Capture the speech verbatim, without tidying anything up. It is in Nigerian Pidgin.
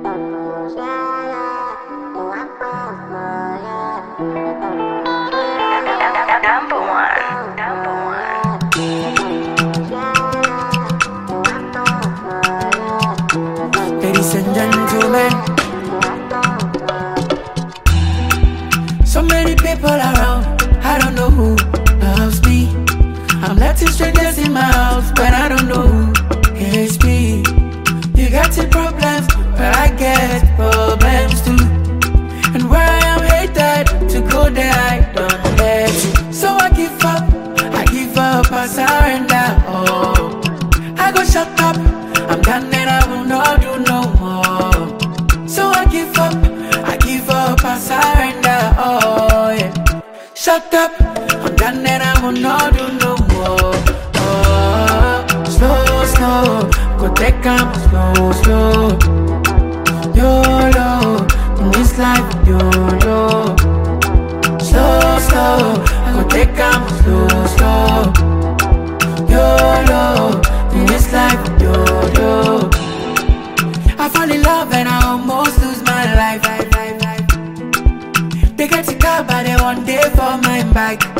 Number one, number one. Ladies and gentlemen, so many people around, I don't know who loves me. I'm letting strangers in my house, but I don't know who hates me. You got your problems, but I get problems too. And where I am hated, to go there I don't let you. So I give up, I give up, I surrender. Oh, I go shut up, I'm done and I will not do no more. So I give up, I give up, I surrender. Oh yeah, shut up, I'm done and I will not do no more. Oh, slow, slow, go take time, slow, slow. YOLO, in this life, YOLO. Slow, slow, go take time, slow, slow. YOLO, in this life, YOLO. I fall in love and I almost lose my life. They get a car, but they one day for my bike.